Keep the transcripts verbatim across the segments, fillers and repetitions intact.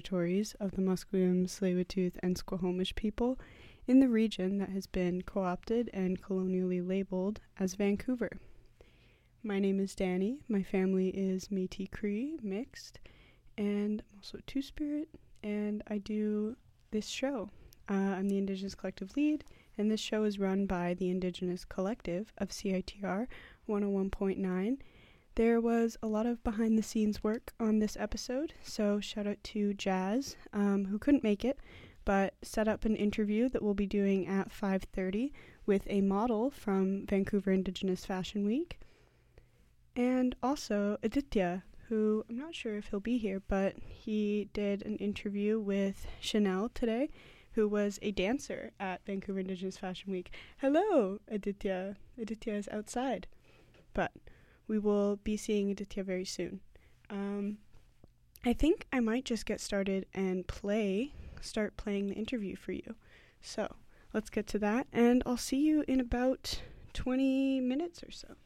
territories of the Musqueam, Tsleil-Waututh, and Squamish people in the region that has been co-opted and colonially labeled as Vancouver. My name is Danny. My family is Métis Cree, mixed, and I'm also Two-Spirit, and I do this show. Uh, I'm the Indigenous Collective lead, and this show is run by the Indigenous Collective of C I T R one oh one point nine. There was a lot of behind-the-scenes work on this episode, so shout out to Jazz, um, who couldn't make it, but set up an interview that we'll be doing at five thirty with a model from Vancouver Indigenous Fashion Week. And also Aditya, who I'm not sure if he'll be here, but he did an interview with Chanel today, who was a dancer at Vancouver Indigenous Fashion Week. Hello, Aditya. Aditya is outside, but we will be seeing Aditya very soon. Um, I think I might just get started and play, start playing the interview for you. So let's get to that, and I'll see you in about twenty minutes or so.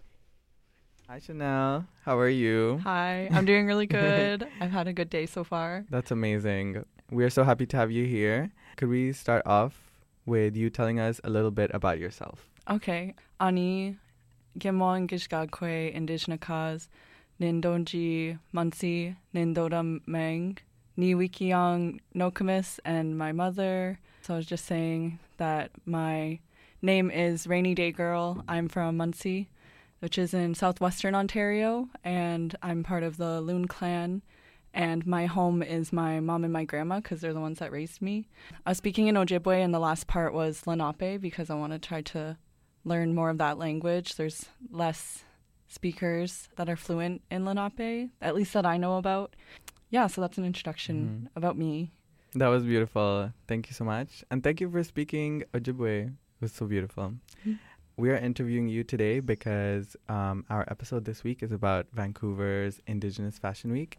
Hi, Chanel. How are you? Hi, I'm doing really good. I've had a good day so far. That's amazing. We are so happy to have you here. Could we start off with you telling us a little bit about yourself? Okay. Ani Gemon Gishgakwe Indigenous Nindonji Munsi Nindodam Meng Ni Wikiang Nokomis and my mother. So I was just saying that my name is Rainy Day Girl. I'm from Munsi, which is in southwestern Ontario, and I'm part of the Loon clan. And my home is my mom and my grandma because they're the ones that raised me. I was speaking in Ojibwe, and the last part was Lenape because I want to try to learn more of that language. There's less speakers that are fluent in Lenape, at least that I know about. Yeah, so that's an introduction mm-hmm. about me. That was beautiful. Thank you so much. And thank you for speaking Ojibwe. It was so beautiful. Mm-hmm. We are interviewing you today because um, our episode this week is about Vancouver's Indigenous Fashion Week.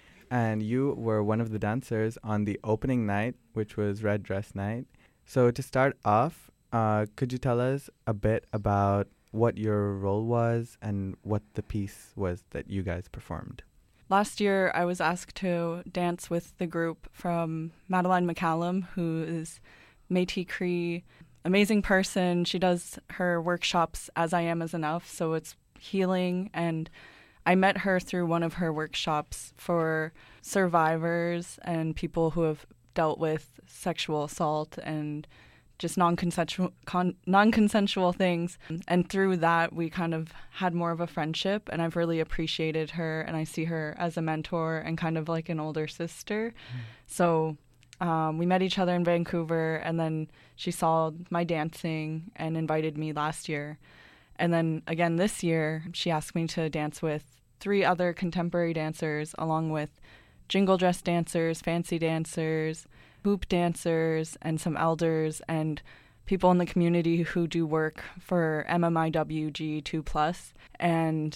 And you were one of the dancers on the opening night, which was Red Dress Night. So to start off, uh, could you tell us a bit about what your role was and what the piece was that you guys performed? Last year, I was asked to dance with the group from Madeline McCallum, who is Métis Cree, amazing person. She does her workshops as I Am Is Enough, so it's healing, and I met her through one of her workshops for survivors and people who have dealt with sexual assault and just non-consensual con- non-consensual things. And through that, we kind of had more of a friendship, and I've really appreciated her, and I see her as a mentor and kind of like an older sister. Mm. So um, we met each other in Vancouver, and then she saw my dancing and invited me last year. And then again this year, she asked me to dance with three other contemporary dancers, along with jingle dress dancers, fancy dancers, hoop dancers, and some elders and people in the community who do work for M M I W G two plus. And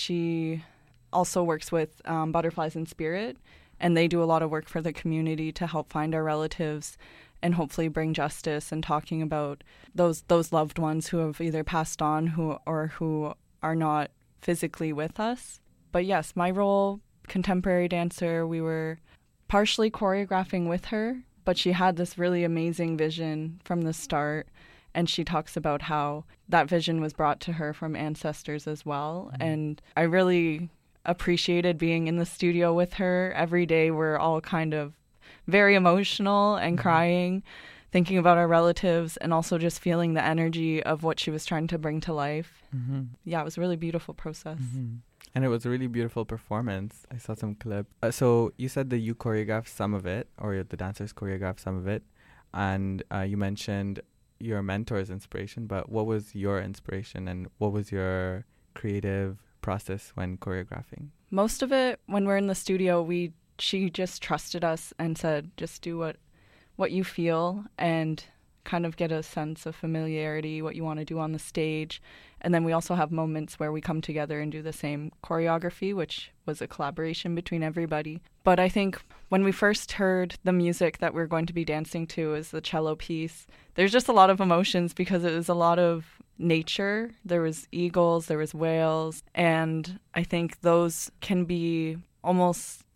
she also works with um, Butterflies in Spirit, and they do a lot of work for the community to help find our relatives and hopefully bring justice, and talking about those those loved ones who have either passed on who or who are not physically with us. But yes, my role, contemporary dancer, we were partially choreographing with her, but she had this really amazing vision from the start, and she talks about how that vision was brought to her from ancestors as well. Mm-hmm. And I really appreciated being in the studio with her. Every day we're all kind of very emotional and mm-hmm. crying, thinking about our relatives, and also just feeling the energy of what she was trying to bring to life. Mm-hmm. Yeah, it was a really beautiful process. Mm-hmm. And it was a really beautiful performance. I saw some clips. Uh, so you said that you choreographed some of it, or the dancers choreographed some of it, and uh, you mentioned your mentor's inspiration, but what was your inspiration and what was your creative process when choreographing? Most of it, when we're in the studio, we she just trusted us and said, just do what what you feel and kind of get a sense of familiarity, what you want to do on the stage. And then we also have moments where we come together and do the same choreography, which was a collaboration between everybody. But I think when we first heard the music that we're going to be dancing to is the cello piece, there's just a lot of emotions because it was a lot of nature. There was eagles, there was whales, and I think those can be almost like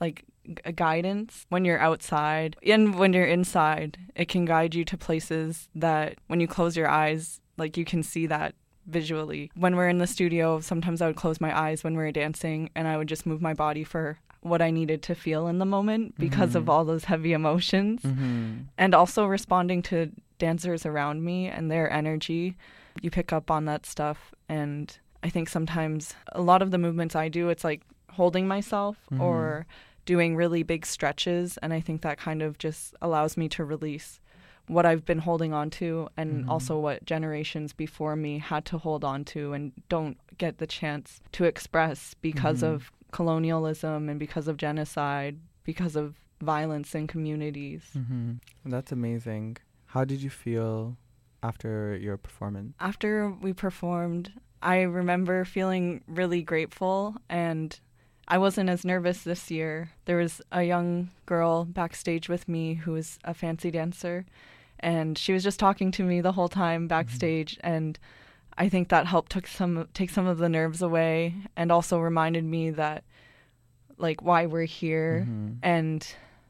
a guidance when you're outside. And when you're inside, it can guide you to places that when you close your eyes, like you can see that visually. When we're in the studio, sometimes I would close my eyes when we were dancing and I would just move my body for what I needed to feel in the moment because mm-hmm. of all those heavy emotions. Mm-hmm. And also responding to dancers around me and their energy. You pick up on that stuff. And I think sometimes a lot of the movements I do, it's like holding myself mm-hmm. or doing really big stretches. And I think that kind of just allows me to release what I've been holding on to and mm-hmm. also what generations before me had to hold on to and don't get the chance to express because mm-hmm. of colonialism and because of genocide, because of violence in communities. Mm-hmm. That's amazing. How did you feel after your performance? After we performed, I remember feeling really grateful, and I wasn't as nervous this year. There was a young girl backstage with me who was a fancy dancer, and she was just talking to me the whole time backstage, mm-hmm. and I think that helped took some take some of the nerves away and also reminded me that, like, why we're here mm-hmm. and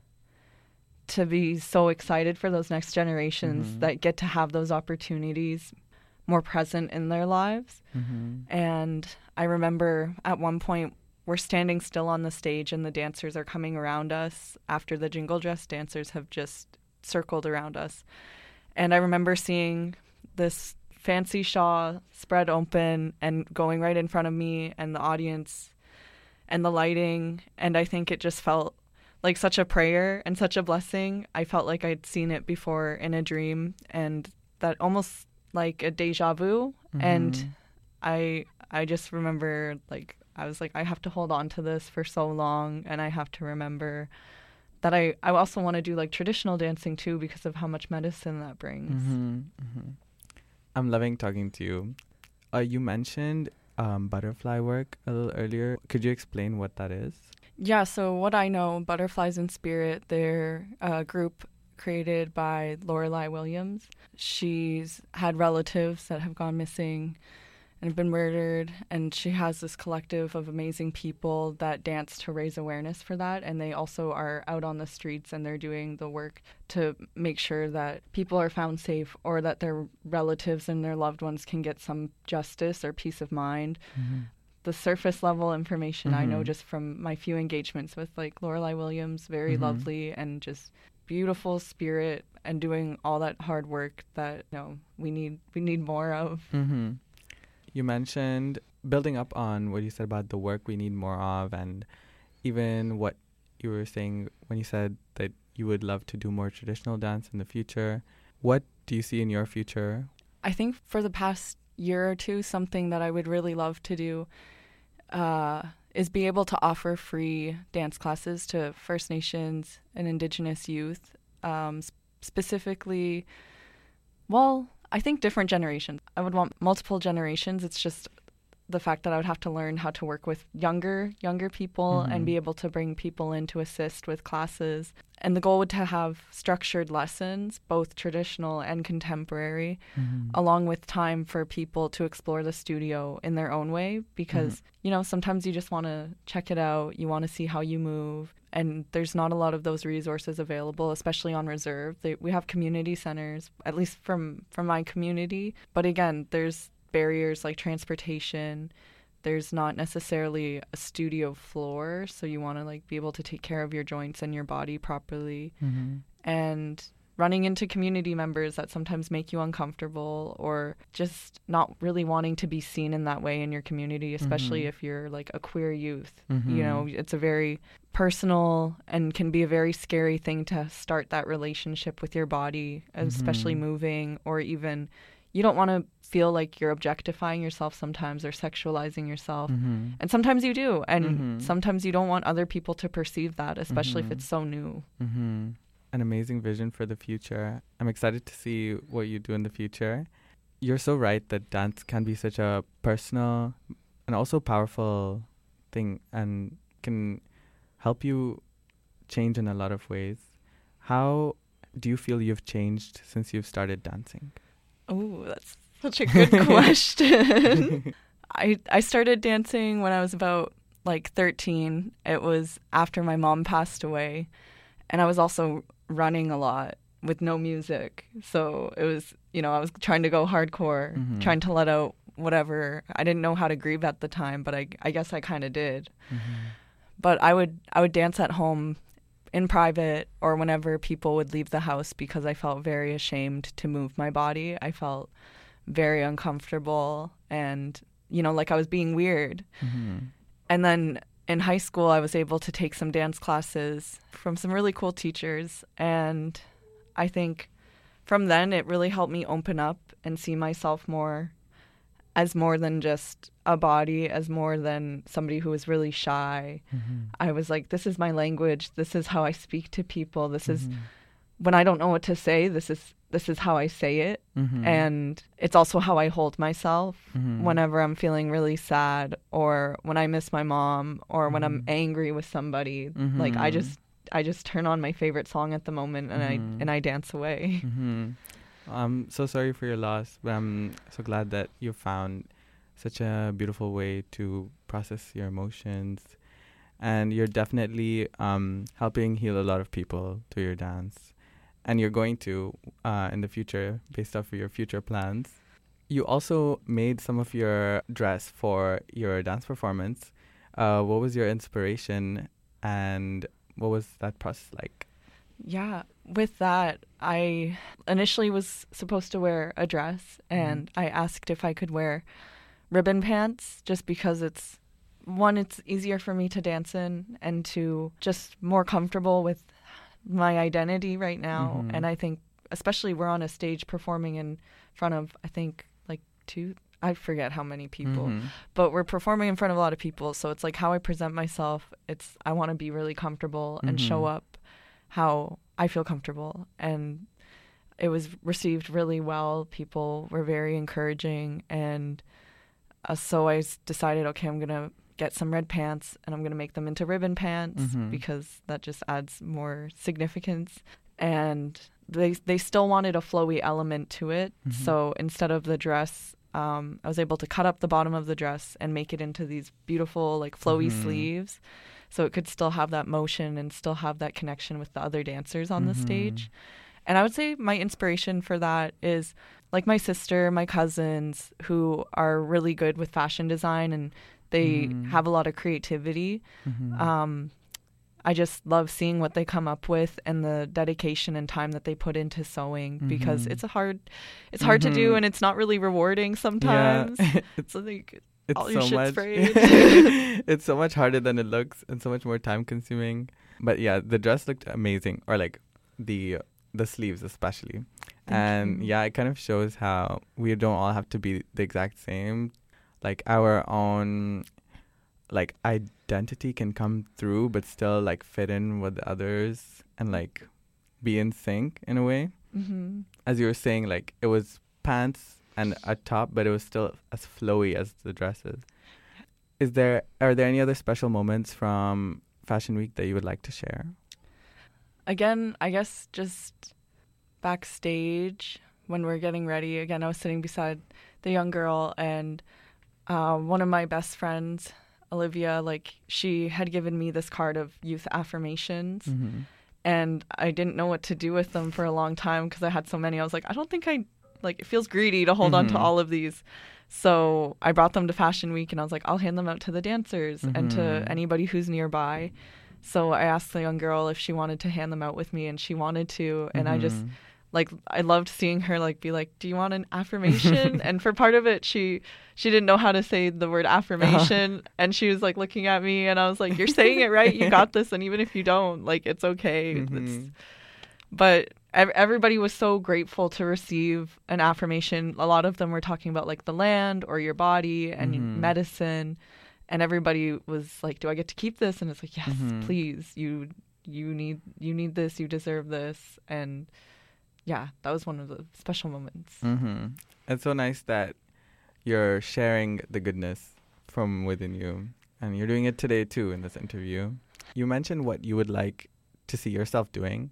to be so excited for those next generations mm-hmm. that get to have those opportunities more present in their lives. Mm-hmm. And I remember at one point we're standing still on the stage and the dancers are coming around us after the jingle dress dancers have just circled around us. And I remember seeing this fancy shawl spread open and going right in front of me and the audience and the lighting. And I think it just felt like such a prayer and such a blessing. I felt like I'd seen it before in a dream and that almost like a deja vu. Mm-hmm. And I I just remember like, I was like, I have to hold on to this for so long. And I have to remember that I, I also want to do like traditional dancing too because of how much medicine that brings. Mm-hmm. Mm-hmm. I'm loving talking to you. Uh, you mentioned um, butterfly work a little earlier. Could you explain what that is? Yeah, so what I know, Butterflies in Spirit, they're a group created by Lorelei Williams. She's had relatives that have gone missing and have been murdered, and she has this collective of amazing people that dance to raise awareness for that, and they also are out on the streets and they're doing the work to make sure that people are found safe or that their relatives and their loved ones can get some justice or peace of mind. Mm-hmm. The surface level information mm-hmm. I know just from my few engagements with like Lorelei Williams, very mm-hmm. lovely and just beautiful spirit and doing all that hard work that you know we need we need more of. Mm-hmm. You mentioned building up on what you said about the work we need more of, and even what you were saying when you said that you would love to do more traditional dance in the future. What do you see in your future? I think for the past year or two, something that I would really love to do uh, is be able to offer free dance classes to First Nations and Indigenous youth, um, sp- specifically, well, I think different generations. I would want multiple generations. It's just the fact that I would have to learn how to work with younger, younger people mm-hmm. and be able to bring people in to assist with classes. And the goal would to have structured lessons, both traditional and contemporary, mm-hmm. along with time for people to explore the studio in their own way. Because, mm-hmm. you know, sometimes you just want to check it out. You want to see how you move. And there's not a lot of those resources available, especially on reserve. They, we have community centers, at least from, from my community. But again, there's barriers like transportation. There's not necessarily a studio floor, so you want to like be able to take care of your joints and your body properly. Mm-hmm. And running into community members that sometimes make you uncomfortable or just not really wanting to be seen in that way in your community, especially mm-hmm. if you're like a queer youth. Mm-hmm. You know, it's a very personal and can be a very scary thing to start that relationship with your body, especially mm-hmm. moving, or even you don't want to feel like you're objectifying yourself sometimes or sexualizing yourself. Mm-hmm. And sometimes you do. And mm-hmm. sometimes you don't want other people to perceive that, especially mm-hmm. if it's so new. Mm-hmm. An amazing vision for the future. I'm excited to see what you do in the future. You're so right that dance can be such a personal and also powerful thing and can help you change in a lot of ways. How do you feel you've changed since you've started dancing? Oh, that's such a good question. I I started dancing when I was about like thirteen. It was after my mom passed away, and I was also running a lot with no music. So it was, you know, I was trying to go hardcore, Mhm. trying to let out whatever. I didn't know how to grieve at the time, but I, I guess I kind of did. Mhm. But I would I would dance at home in private or whenever people would leave the house because I felt very ashamed to move my body. I felt very uncomfortable and, you know, like I was being weird. Mhm. And then in high school, I was able to take some dance classes from some really cool teachers. And I think from then it really helped me open up and see myself more as more than just a body, as more than somebody who was really shy. Mhm. I was like, this is my language. This is how I speak to people. This is Mhm. when I don't know what to say. This is this is how I say it. Mhm. And it's also how I hold myself Mhm. whenever I'm feeling really sad or when I miss my mom or when I'm Mhm. angry with somebody. Like I Mhm. just I just turn on my favorite song at the moment and Mhm. I and I dance away. Mm-hmm. I'm so sorry for your loss, but I'm so glad that you found such a beautiful way to process your emotions. And you're definitely um, helping heal a lot of people through your dance. And you're going to uh, in the future, based off of your future plans. You also made some of your dress for your dance performance. Uh, what was your inspiration and what was that process like? Yeah, with that, I initially was supposed to wear a dress, and I asked if I could wear ribbon pants just because it's, one, it's easier for me to dance in, and two, just more comfortable with my identity right now. Mhm. And I think, especially we're on a stage performing in front of, I think, like two, I forget how many people, Mhm. but we're performing in front of a lot of people. So it's like how I present myself. It's, I want to be really comfortable and show Mhm. up how I feel comfortable. And it was received really well. People were very encouraging. And uh, so I s- decided, okay, I'm going to get some red pants and I'm going to make them into ribbon pants Mhm. because that just adds more significance. And they they still wanted a flowy element to it. Mhm. So instead of the dress, um, I was able to cut up the bottom of the dress and make it into these beautiful, like, flowy Mhm. sleeves. So it could still have that motion and still have that connection with the other dancers on the Mhm. stage. And I would say my inspiration for that is like my sister, my cousins, who are really good with fashion design and they Mhm. have a lot of creativity. Mhm. Um, I just love seeing what they come up with and the dedication and time that they put into sewing because Mhm. it's a hard, it's hard to do Mhm. and it's not really rewarding sometimes. Yeah. it's So like it's all your so shit's much. sprayed. It's so much harder than it looks and so much more time consuming. But yeah, the dress looked amazing, or like the the sleeves especially. Thank and you. yeah, it kind of shows how we don't all have to be the exact same. Like our own like identity can come through but still like fit in with the others and like be in sync in a way. hmm As you were saying, like it was pants and a top, but it was still as flowy as the dresses. Is there are there any other special moments from Fashion Week that you would like to share? Again, I guess just backstage when we're getting ready. Again, I was sitting beside the young girl and uh, one of my best friends, Olivia, like she had given me this card of youth affirmations. Mm-hmm. And I didn't know what to do with them for a long time because I had so many. I was like, I don't think I, like, it feels greedy to hold on to Mhm. all of these. So I brought them to Fashion Week and I was like, I'll hand them out to the dancers and to Mhm. anybody who's nearby. So I asked the young girl if she wanted to hand them out with me and she wanted to. And I just, Mhm. like, I loved seeing her, like, be like, do you want an affirmation? And for part of it, she she didn't know how to say the word affirmation. And she was, like, looking at me. And I was like, you're saying it right. You got this. And even if you don't, like, it's okay. It's, Mhm. but ev- everybody was so grateful to receive an affirmation. A lot of them were talking about, like, the land or your body and Mhm. medicine. And everybody was like, do I get to keep this? And it's like, yes, Mhm. please. You you need you need this. You deserve this. And yeah, that was one of the special moments. Mm-hmm. It's so nice that you're sharing the goodness from within you. And you're doing it today, too, in this interview. You mentioned what you would like to see yourself doing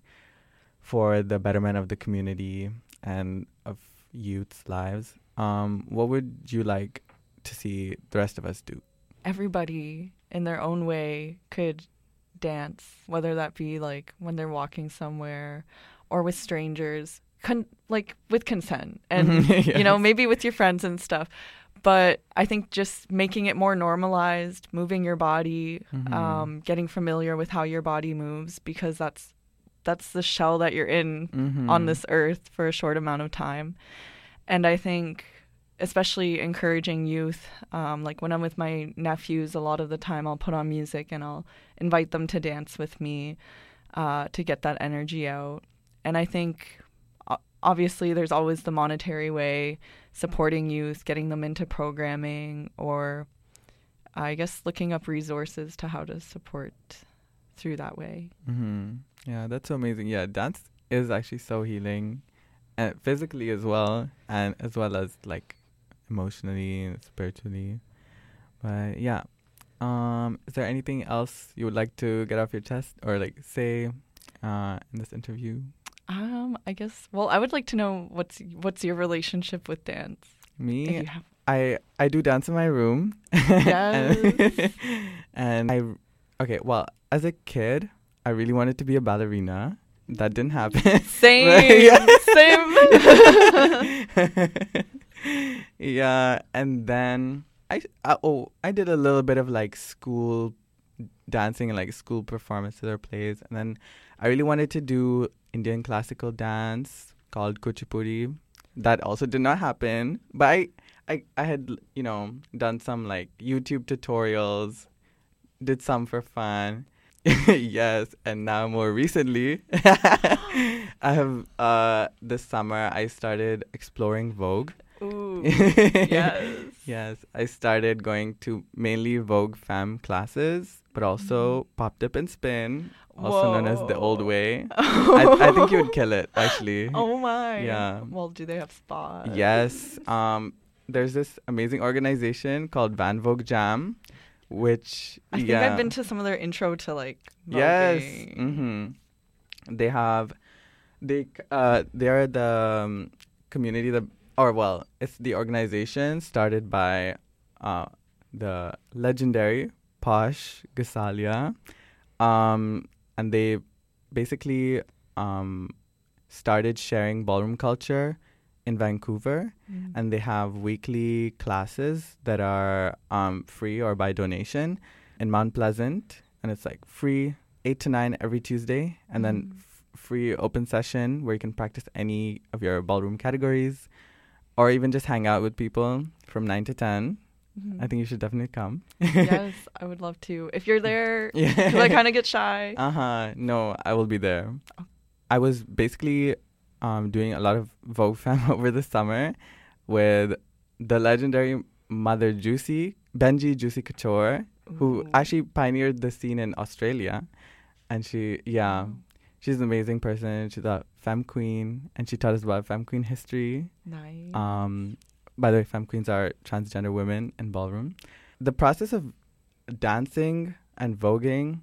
for the betterment of the community and of youth's lives. Um, what would you like to see the rest of us do? Everybody in their own way could dance, whether that be like when they're walking somewhere or with strangers, con- like with consent and, Yes. you know, maybe with your friends and stuff. But I think just making it more normalized, moving your body, Mhm. um, getting familiar with how your body moves, because that's that's the shell that you're in Mhm. on this earth for a short amount of time. And I think especially encouraging youth, um, like when I'm with my nephews, a lot of the time I'll put on music and I'll invite them to dance with me uh, to get that energy out. And I think o- obviously there's always the monetary way, supporting youth, getting them into programming, or I guess looking up resources to how to support through that way. Mm-hmm. Yeah, that's so amazing. Yeah, dance is actually so healing, and physically as well, and as well as like emotionally and spiritually. But yeah, um, is there anything else you would like to get off your chest or like say uh, in this interview? Um, I guess. Well, I would like to know what's what's your relationship with dance. If Me, you have. I I do dance in my room. Yes. and, and I okay. Well, as a kid, I really wanted to be a ballerina. That didn't happen. Same. Same. Yeah, and then I, I oh I did a little bit of like school dancing and like school performances or plays, and then I really wanted to do Indian classical dance called Kuchipudi. That also did not happen, but I I I had you know done some like YouTube tutorials, did some for fun. Yes, and now more recently, I have uh this summer I started exploring Vogue. Ooh. Yes. Yes, I started going to mainly Vogue Femme classes, but also Pop Dip and Spin, also known as the old Whoa. way. I, I think you would kill it, actually. Oh my. Yeah. Well, do they have spots? Yes. Um, there's this amazing organization called Van Vogue Jam, which I think yeah. I've been to some of their intro to like. Yes. voguing. Mm-hmm. They have, they c- uh they are the um, community that, or well, it's the organization started by uh the legendary Posh Gasalia, um and they basically um started sharing ballroom culture in Vancouver, Mm. and they have weekly classes that are um free or by donation in Mount Pleasant, and it's like free eight to nine every Tuesday, and then Mm. f- free open session where you can practice any of your ballroom categories, or even just hang out with people from nine to ten. Mhm. I think you should definitely come. Yes, I would love to. If you're there, Yeah. because I kind of get shy. Uh huh. No, I will be there. Oh. I was basically um, doing a lot of Vogue Femme over the summer with the legendary Mother Juicy, Benji Juicy Couture, who Ooh. actually pioneered the scene in Australia. And she, yeah, Wow. she's an amazing person. She's a femme queen, and she taught us about femme queen history. Nice. Um, by the way, femme queens are transgender women in ballroom. The process of dancing and voguing,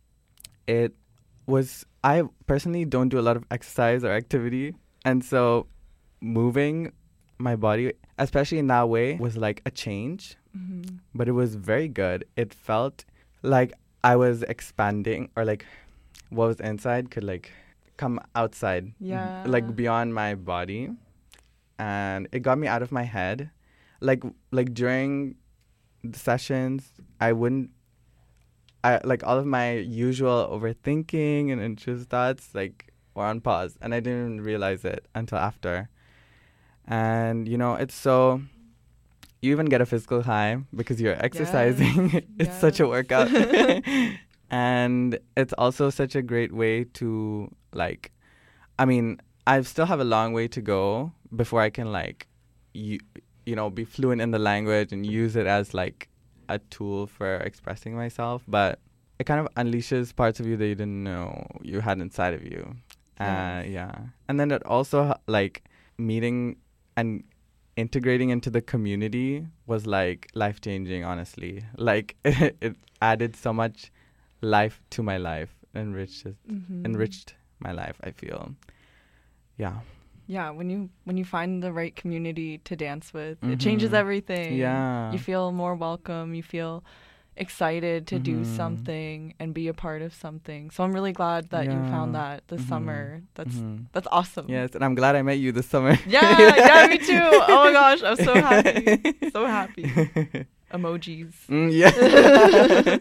it was, I personally don't do a lot of exercise or activity. And so moving my body, especially in that way, was like a change, Mhm. but it was very good. It felt like I was expanding, or like what was inside could like come outside, Yeah. like beyond my body. And it got me out of my head. Like like during the sessions, I wouldn't I like all of my usual overthinking and anxious thoughts like were on pause, and I didn't realize it until after. And you know, it's so you even get a physical high because you're exercising. It's such a yes. workout. And it's also such a great way to like I mean, I still have a long way to go before I can like you you know, be fluent in the language and use it as like a tool for expressing myself, but it kind of unleashes parts of you that you didn't know you had inside of you. Uh, Yes. yeah. And then it also h- like meeting and integrating into the community was like life changing, honestly. Like it, it added so much life to my life, enriched it, Mhm. enriched my life, I feel. Yeah. Yeah, when you when you find the right community to dance with, it changes Mhm. everything. Yeah. You feel more welcome. You feel excited to do Mhm. something and be a part of something. So I'm really glad that you Yeah. found that this Mhm. summer. That's Mhm. that's awesome. Yes, and I'm glad I met you this summer. Yeah, yeah, me too. Oh my gosh, I'm so happy. So happy. Emojis. Mm, yeah.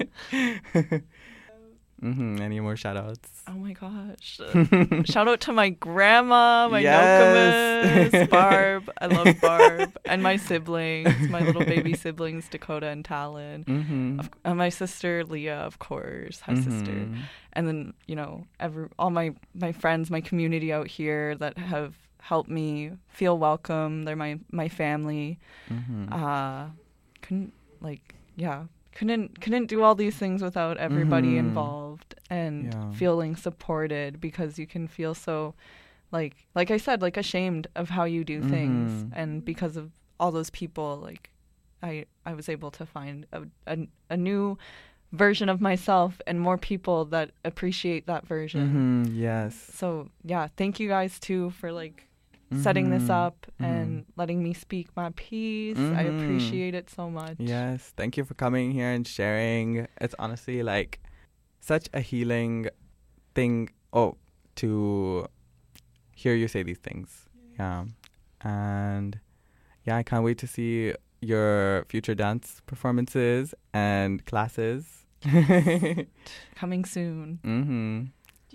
Mm-hmm. Any more shout outs? Oh my gosh. Shout out to my grandma, my Yes. Nokomis, Barb. I love Barb. And my siblings, my little baby siblings, Dakota and Talon. Mm-hmm. Of, and my sister, Leah, of course. Hi, sister. Mhm. And then, you know, every all my, my friends, my community out here that have helped me feel welcome. They're my, my family. Mhm. Uh, couldn't, like, yeah. Couldn't couldn't do all these things without everybody Mhm. involved and Yeah. feeling supported, because you can feel so like like I said, like ashamed of how you do things, Mhm. and because of all those people, like I I was able to find a, a a new version of myself and more people that appreciate that version. Mhm. Yes. So yeah, thank you guys too for like setting this Mhm. up Mhm. and letting me speak my piece. I Mhm. appreciate it so much. Yes, thank you for coming here and sharing. It's honestly like such a healing thing. Oh, to hear you say these things. Yeah. And yeah, I can't wait to see your future dance performances and classes. Coming soon. Mm-hmm.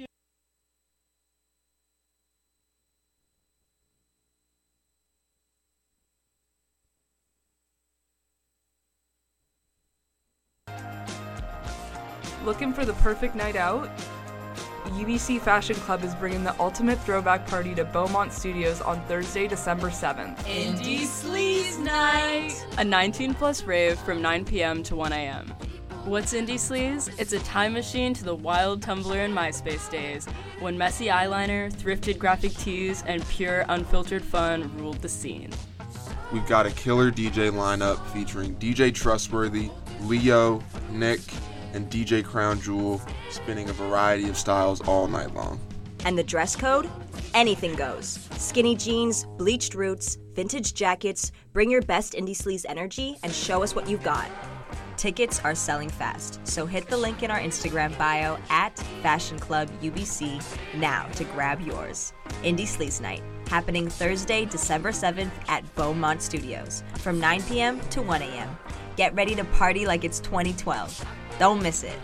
Looking for the perfect night out? U B C Fashion Club is bringing the ultimate throwback party to Beaumont Studios on Thursday, December seventh. Indie Sleaze Night! A nineteen plus rave from nine p.m. to one a.m. What's Indie Sleaze? It's a time machine to the wild Tumblr and MySpace days, when messy eyeliner, thrifted graphic tees, and pure unfiltered fun ruled the scene. We've got a killer D J lineup featuring D J Trustworthy, Leo, Nick, and D J Crown Jewel, spinning a variety of styles all night long. And the dress code? Anything goes. Skinny jeans, bleached roots, vintage jackets. Bring your best Indie Sleaze energy and show us what you've got. Tickets are selling fast, so hit the link in our Instagram bio at Fashion Club U B C now to grab yours. Indie Sleaze Night, happening Thursday, December seventh at Beaumont Studios from nine p.m. to one a.m. Get ready to party like it's twenty twelve. Don't miss it.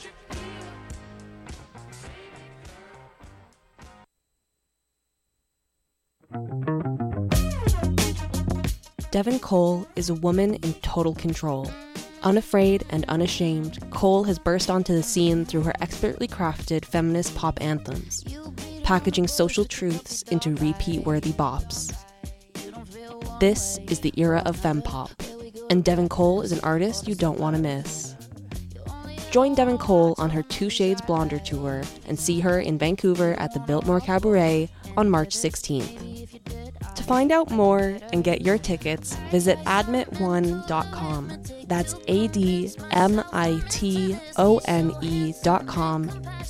Devin Cole is a woman in total control. Unafraid and unashamed, Cole has burst onto the scene through her expertly crafted feminist pop anthems, packaging social truths into repeat-worthy bops. This is the era of fempop, and Devin Cole is an artist you don't want to miss. Join Devin Cole on her Two Shades Blonder tour and see her in Vancouver at the Biltmore Cabaret on March sixteenth. To find out more and get your tickets, visit admit one dot com. That's A D M I T O N E dot com.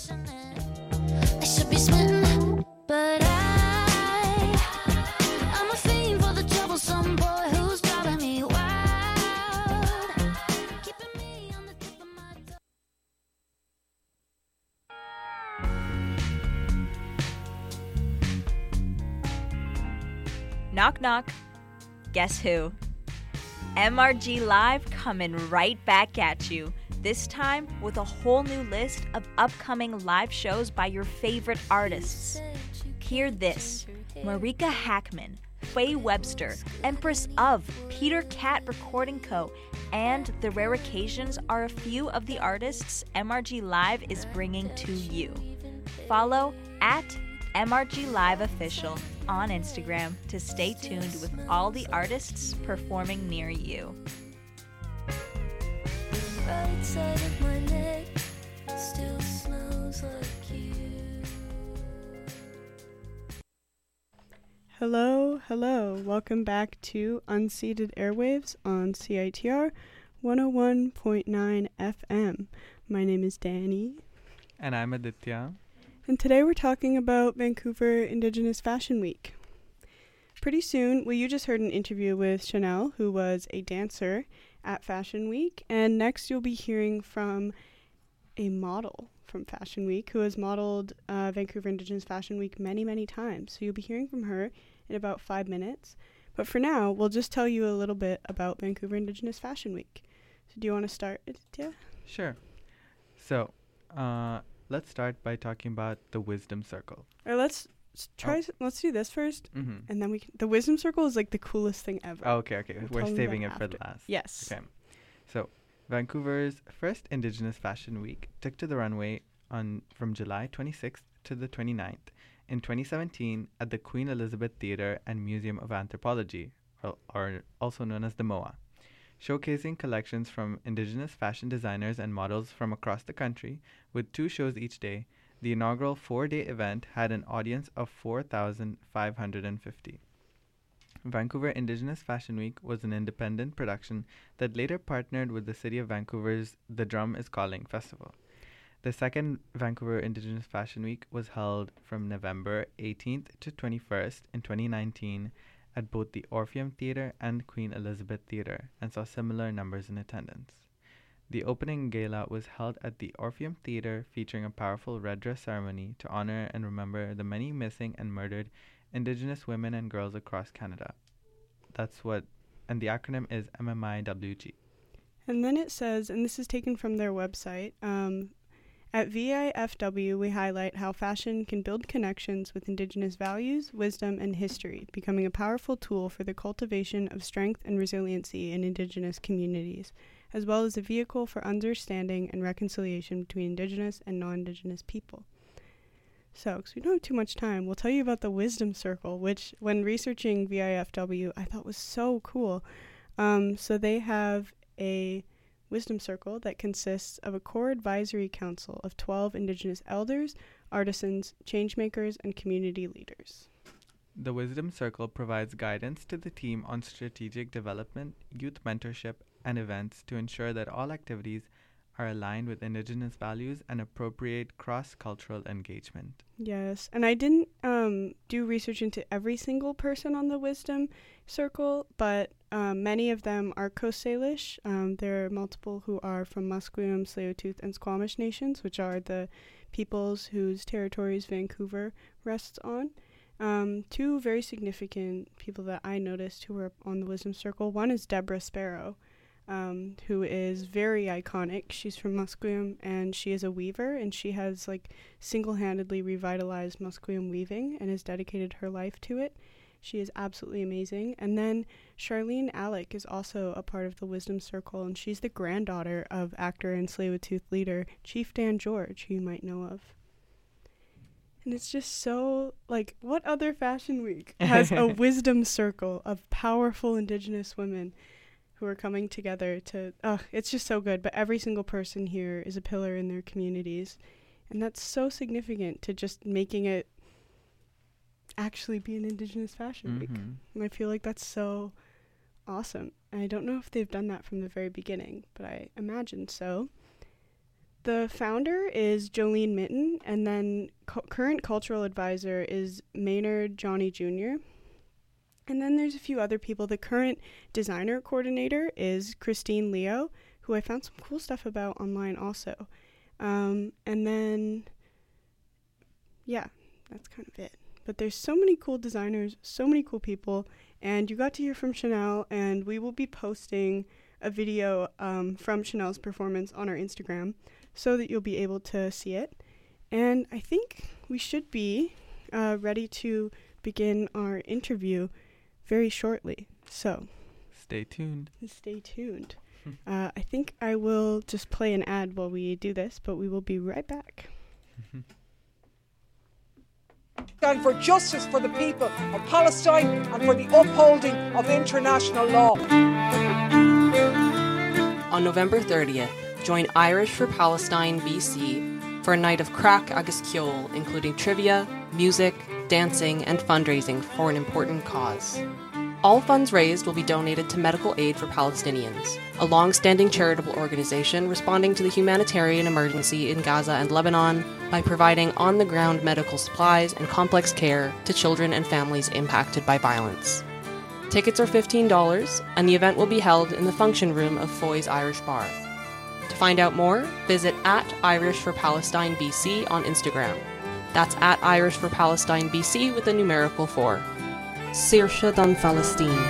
I should be smitten, but I, I'm a fiend for the troublesome boy who's driving me wild, keeping me on the tip of my tongue. Knock knock. Guess who? M R G Live coming right back at you. This time with a whole new list of upcoming live shows by your favorite artists. Hear this. Marika Hackman, Faye Webster, Empress of, Peter Cat Recording Co., and The Rare Occasions are a few of the artists M R G Live is bringing to you. Follow at M R G Live Official on Instagram to stay tuned with all the artists performing near you. Right side of my neck still smells like you. Hello, hello. Welcome back to Unceded Airwaves on C I T R one oh one point nine F M. My name is Danny, And I'm Aditya. and today we're talking about Vancouver Indigenous Fashion Week. Pretty soon, well, you just heard an interview with Chanel, who was a dancer at Fashion Week. And next you'll be hearing from a model from Fashion Week who has modeled uh, Vancouver Indigenous Fashion Week many, many times. So you'll be hearing from her in about five minutes. But for now, we'll just tell you a little bit about Vancouver Indigenous Fashion Week. So do you want to start, Aditya? Sure. So, uh, let's start by talking about the Wisdom Circle. Or let's s- try. Oh. s- Let's do this first, Mm-hmm. and then we. Can, the Wisdom Circle is like the coolest thing ever. Oh, okay, okay. We'll We're tell you saving it that for after. last. Yes. Okay. So, Vancouver's first Indigenous Fashion Week took to the runway on from July twenty-sixth to the twenty-ninth in twenty seventeen at the Queen Elizabeth Theatre and Museum of Anthropology, or, or also known as the M O A, showcasing collections from Indigenous fashion designers and models from across the country with two shows each day. The inaugural four-day event had an audience of four thousand five hundred fifty. Vancouver Indigenous Fashion Week was an independent production that later partnered with the City of Vancouver's The Drum is Calling festival. The second Vancouver Indigenous Fashion Week was held from November eighteenth to twenty-first in twenty nineteen at both the Orpheum Theatre and Queen Elizabeth Theatre and saw similar numbers in attendance. The opening gala was held at the Orpheum Theatre, featuring a powerful red dress ceremony to honor and remember the many missing and murdered Indigenous women and girls across Canada. That's what, and the acronym is M M I W G. And then it says, and this is taken from their website, um, at V I F W, we highlight how fashion can build connections with Indigenous values, wisdom, and history, becoming a powerful tool for the cultivation of strength and resiliency in Indigenous communities, as well as a vehicle for understanding and reconciliation between Indigenous and non-Indigenous people. So, because we don't have too much time, we'll tell you about the Wisdom Circle, which, when researching V I F W, I thought was so cool. Um, so they have a Wisdom Circle that consists of a core advisory council of twelve Indigenous elders, artisans, changemakers, and community leaders. The Wisdom Circle provides guidance to the team on strategic development, youth mentorship, and events to ensure that all activities are aligned with Indigenous values and appropriate cross-cultural engagement. Yes, and I didn't um, do research into every single person on the Wisdom Circle, but um, many of them are Coast Salish. Um, there are multiple who are from Musqueam, Tsleil-Waututh, and Squamish nations, which are the peoples whose territories Vancouver rests on. Um, two very significant people that I noticed who were on the Wisdom Circle. One is Deborah Sparrow, um, who is very iconic. She's from Musqueam, and she is a weaver, and she has like single-handedly revitalized Musqueam weaving and has dedicated her life to it. She is absolutely amazing. And then Charlene Alec is also a part of the Wisdom Circle, and she's the granddaughter of actor and Tsleil-Waututh leader Chief Dan George, who you might know of. And it's just so, like, what other fashion week has a Wisdom Circle of powerful Indigenous women who are coming together to, ugh, it's just so good. But every single person here is a pillar in their communities. And that's so significant to just making it actually be an Indigenous Fashion Mm-hmm. Week. And I feel like that's so awesome. And I don't know if they've done that from the very beginning, but I imagine so. The founder is Jolene Mitten, and then cu- current cultural advisor is Maynard Johnny Junior And then there's a few other people. The current designer coordinator is Christine Leo, who I found some cool stuff about online also. Um, and then, yeah, that's kind of it. But there's so many cool designers, so many cool people, and you got to hear from Chanel, and we will be posting a video um, from Chanel's performance on our Instagram so that you'll be able to see it. And I think we should be uh, ready to begin our interview very shortly. So Stay tuned. stay tuned. uh, I think I will just play an ad while we do this, but we will be right back. And for justice for the people of Palestine and for the upholding of international law. On November thirtieth, join Irish for Palestine B C for a night of crack agus ceol, including trivia, music, dancing, and fundraising for an important cause. All funds raised will be donated to Medical Aid for Palestinians, a long-standing charitable organization responding to the humanitarian emergency in Gaza and Lebanon by providing on-the-ground medical supplies and complex care to children and families impacted by violence. Tickets are fifteen dollars, and the event will be held in the function room of Foy's Irish Bar. To find out more, visit at Irish for Palestine B C on Instagram. That's at Irish for Palestine B C with a numerical four. Saoirse don Palestine.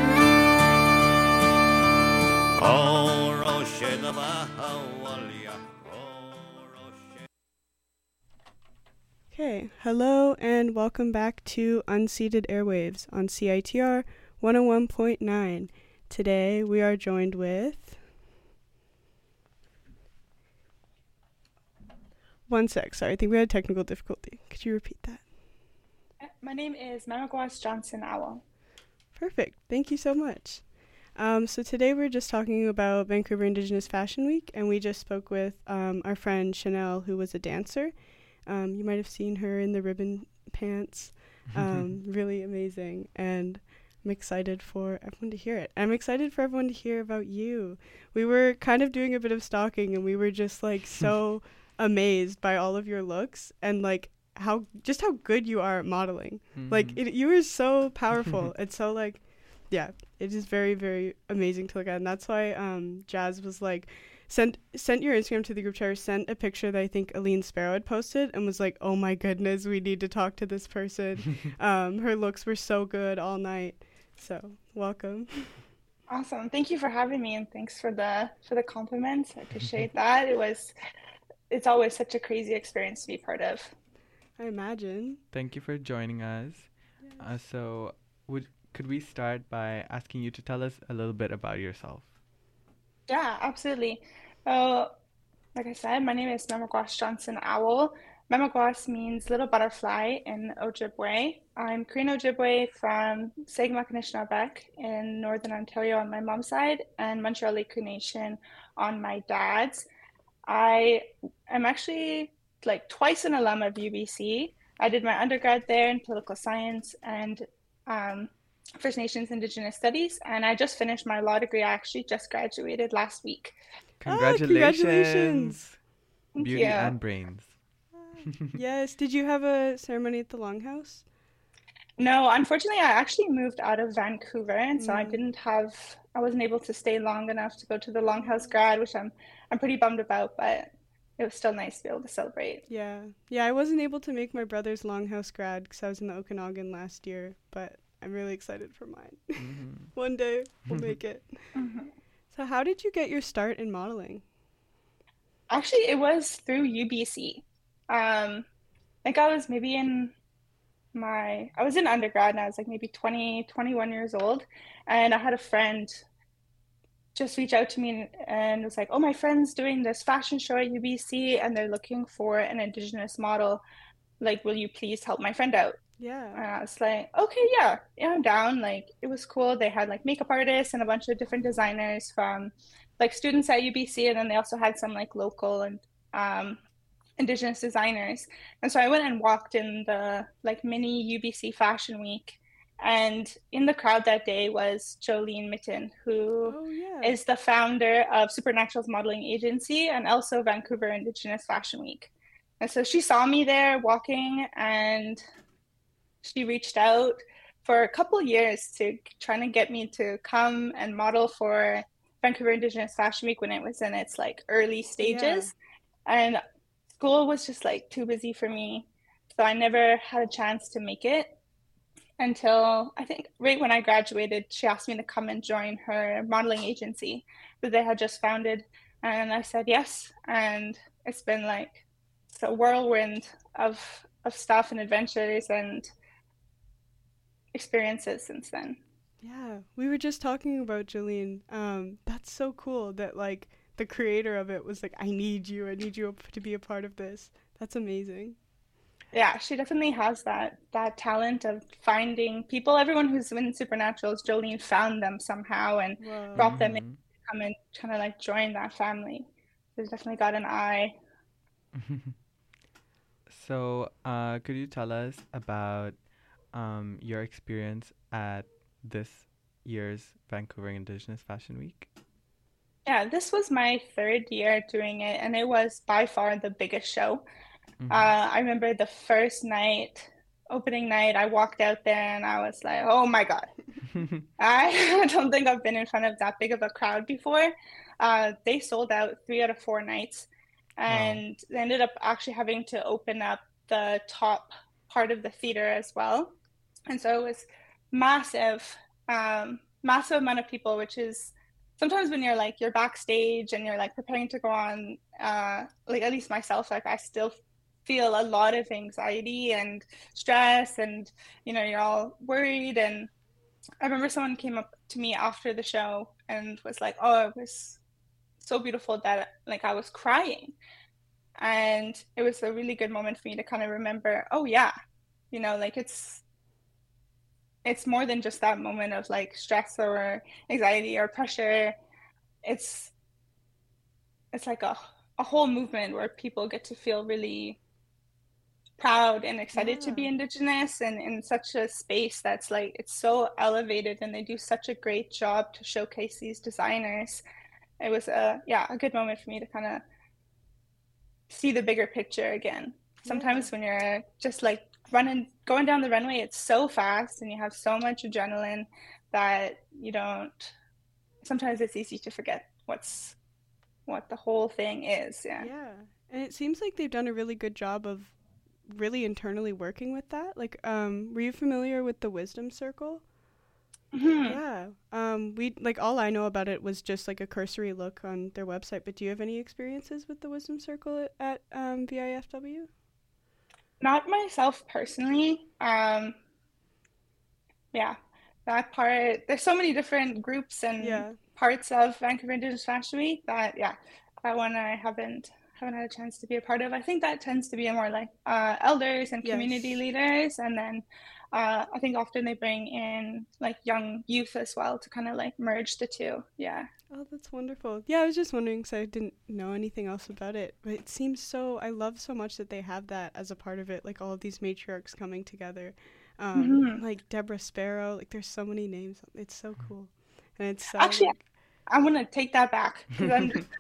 Okay, hello and welcome back to Unceded Airwaves on C I T R one oh one point nine. Today we are joined with... One sec, sorry, I think we had technical difficulty. Could you repeat that? My name is Mamagwas Johnson Owl. Perfect, thank you so much. Um, so today we're just talking about Vancouver Indigenous Fashion Week, and we just spoke with um, our friend Chanel, who was a dancer. Um, you might have seen her in the ribbon pants. Um, really amazing. And I'm excited for everyone to hear it. I'm excited for everyone to hear about you. We were kind of doing a bit of stalking, and we were just like so amazed by all of your looks and like how just how good you are at modeling. Mm-hmm. Like it, you are so powerful. It's so like, yeah, it is very, very amazing to look at. And that's why um, Jazz was like, Sent sent your Instagram to the group chat, or sent a picture that I think Aline Sparrow had posted and was like, oh my goodness, we need to talk to this person. um, her looks were so good all night. So welcome. Awesome. Thank you for having me, and thanks for the for the compliments. I appreciate that. It was it's always such a crazy experience to be part of. I imagine. Thank you for joining us. Yes. Uh, so would could we start by asking you to tell us a little bit about yourself? Yeah, absolutely. So, like I said, my name is Mamagwas Johnson Owl. Mamagwas means little butterfly in Ojibwe. I'm Korean Ojibwe from Sagamok Anishinaabeg in Northern Ontario on my mom's side, and Montreal Lake Cree Nation on my dad's. I am actually like twice an alum of U B C. I did my undergrad there in political science and um, First Nations Indigenous Studies, and I just finished my law degree. I actually just graduated last week. Congratulations! Oh, congratulations. Beauty and brains. Yes. Did you have a ceremony at the Longhouse? No, unfortunately, I actually moved out of Vancouver, and so mm. I didn't have. I wasn't able to stay long enough to go to the Longhouse grad, which I'm I'm pretty bummed about, but it was still nice to be able to celebrate. Yeah, yeah. I wasn't able to make my brother's Longhouse grad because I was in the Okanagan last year, but I'm really excited for mine. Mm-hmm. One day we'll make it. Mm-hmm. So how did you get your start in modeling? Actually, it was through U B C. Um, I think I was maybe in my, I was in undergrad and I was like maybe twenty, twenty-one years old. And I had a friend just reach out to me and, and was like, oh, my friend's doing this fashion show at U B C and they're looking for an Indigenous model. Like, will you please help my friend out? Yeah. And I was like, okay, yeah, yeah, I'm down. Like, it was cool. They had like makeup artists and a bunch of different designers from like students at U B C. And then they also had some like local and um, Indigenous designers. And so I went and walked in the like mini U B C Fashion Week. And in the crowd that day was Jolene Mitten, who oh, yeah. is the founder of Supernatural's modeling agency and also Vancouver Indigenous Fashion Week. And so she saw me there walking, and she reached out for a couple years to trying to get me to come and model for Vancouver Indigenous Fashion Week when it was in its like early stages. Yeah. And school was just like too busy for me. So I never had a chance to make it until I think right when I graduated. She asked me to come and join her modeling agency that they had just founded. And I said yes. And it's been like a whirlwind of of stuff and adventures and experiences since then. Yeah, we were just talking about Jolene. Um, that's so cool that like the creator of it was like, I need you, I need you to be a part of this. That's amazing. Yeah, she definitely has that that talent of finding people. Everyone who's in Supernaturals, Jolene found them somehow and Whoa. brought mm-hmm. them in to come and kind of like join that family. She's definitely got an eye. So, uh, could you tell us about um, your experience at this year's Vancouver Indigenous Fashion Week? Yeah, this was my third year doing it, and it was by far the biggest show. Mm-hmm. Uh, I remember the first night, opening night, I walked out there and I was like, oh my God, I don't think I've been in front of that big of a crowd before. Uh, they sold out three out of four nights, and wow. They ended up actually having to open up the top part of the theater as well. And so it was massive, um, massive amount of people, which is sometimes when you're like, you're backstage and you're like preparing to go on, uh, like at least myself, like I still feel a lot of anxiety and stress, and, you know, you're all worried. And I remember someone came up to me after the show and was like, oh, it was so beautiful that like I was crying. And it was a really good moment for me to kind of remember, oh yeah, you know, like it's, it's more than just that moment of like stress or anxiety or pressure. It's, it's like a, a whole movement where people get to feel really proud and excited yeah. to be Indigenous, and in such a space that's like, it's so elevated, and they do such a great job to showcase these designers. It was a, yeah, a good moment for me to kind of see the bigger picture again. Sometimes yeah. when you're just like running, going down the runway, it's so fast and you have so much adrenaline that you don't, sometimes it's easy to forget what's, what the whole thing is. Yeah. Yeah. And it seems like they've done a really good job of really internally working with that. Like, um, were you familiar with the Wisdom Circle? Mm-hmm. Yeah. Um, we like all I know about it was just like a cursory look on their website. But do you have any experiences with the Wisdom Circle at um, V I F W? Not myself personally. Um, yeah, that part. There's so many different groups and yeah. parts of Vancouver Indigenous Fashion Week that yeah, that one I haven't haven't had a chance to be a part of. I think that tends to be more like uh, elders and community yes. leaders, and then. Uh, I think often they bring in like young youth as well to kind of like merge the two. Yeah. Oh, that's wonderful. Yeah, I was just wondering because I didn't know anything else about it. But it seems so, I love so much that they have that as a part of it, like all of these matriarchs coming together. Um, mm-hmm. Like Deborah Sparrow, like there's so many names. It's so cool. And it's so. Actually, like... I'm going to take that back. I'm just,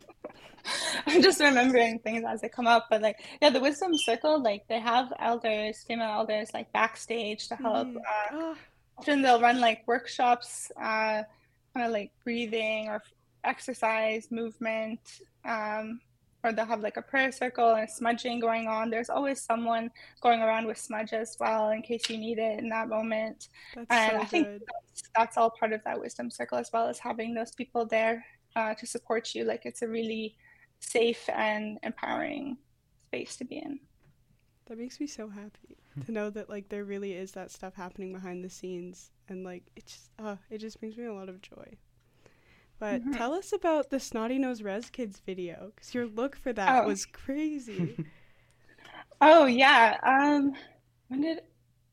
I'm just remembering things as they come up, but like, yeah, the Wisdom Circle, like they have elders, female elders, like backstage to help. Mm. Uh, oh. Often they'll run like workshops, uh, kind of like breathing or exercise, movement, um, or they'll have like a prayer circle and smudging going on. There's always someone going around with smudge as well in case you need it in that moment. That's and so I think good. That's, that's all part of that Wisdom Circle as well, as having those people there uh, to support you. Like it's a really safe and empowering space to be in. That makes me so happy to know that like there really is that stuff happening behind the scenes, and like it just uh it just brings me a lot of joy. But mm-hmm. tell us about the Snotty Nose Res Kids video, because your look for that oh. was crazy. Oh yeah, um when did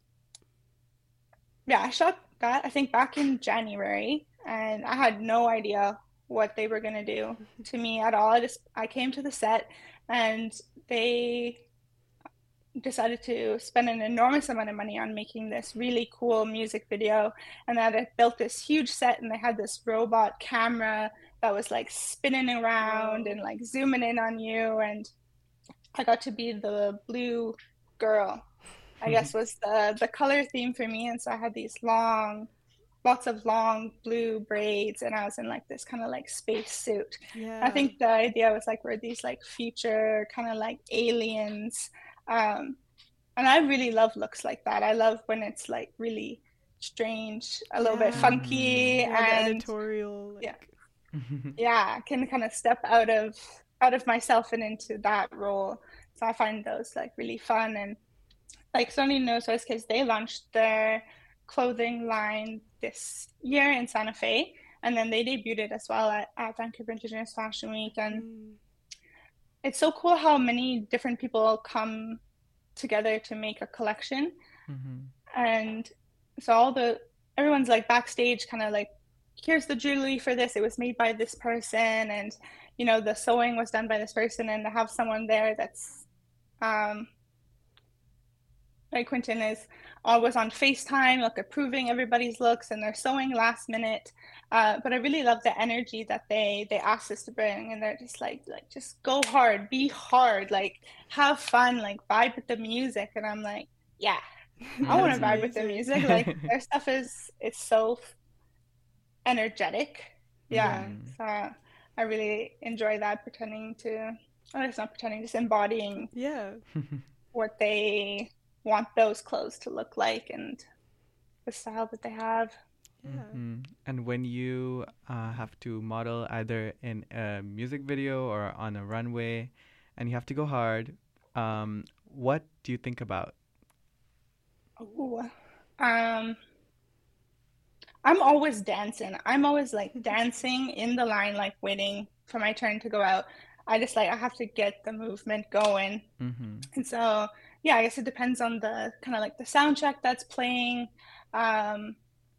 yeah I shot that I think back in January, and I had no idea what they were going to do to me at all. I just, I came to the set and they decided to spend an enormous amount of money on making this really cool music video. And then they built this huge set, and they had this robot camera that was like spinning around and like zooming in on you. And I got to be the blue girl, I guess was the, the color theme for me. And so I had these long, lots of long blue braids, and I was in like this kind of like space suit. Yeah. I think the idea was like we're these like future kind of like aliens, um and I really love looks like that. I love when it's like really strange, a little yeah. bit funky, yeah, and the editorial like... yeah yeah I can kind of step out of out of myself and into that role. So I find those like really fun. And like Snotty Nose Res Kids, they launched their clothing line this year in Santa Fe, and then they debuted it as well at, at Vancouver Indigenous Fashion Week. And mm. it's so cool how many different people come together to make a collection. Mm-hmm. And so all the everyone's like backstage kind of like, here's the jewelry for this, it was made by this person, and you know the sewing was done by this person. And to have someone there that's um like Quentin is always on FaceTime, like approving everybody's looks, and they're sewing last minute. Uh, but I really love the energy that they they asked us to bring, and they're just like like just go hard, be hard, like have fun, like vibe with the music. And I'm like, yeah, I want That's to vibe with the amazing. music. Like their stuff is it's so f- energetic. Yeah. Mhm. So I really enjoy that, pretending to, oh, it's not pretending, just embodying Yeah. what they want those clothes to look like and the style that they have. Yeah. Mhm. And when you uh, have to model either in a music video or on a runway, and you have to go hard, um, what do you think about? Ooh. Um, I'm always dancing. I'm always like dancing in the line, like waiting for my turn to go out. I just like I have to get the movement going. Mm-hmm. And so, yeah, I guess it depends on the kind of like the sound check that's playing. Um,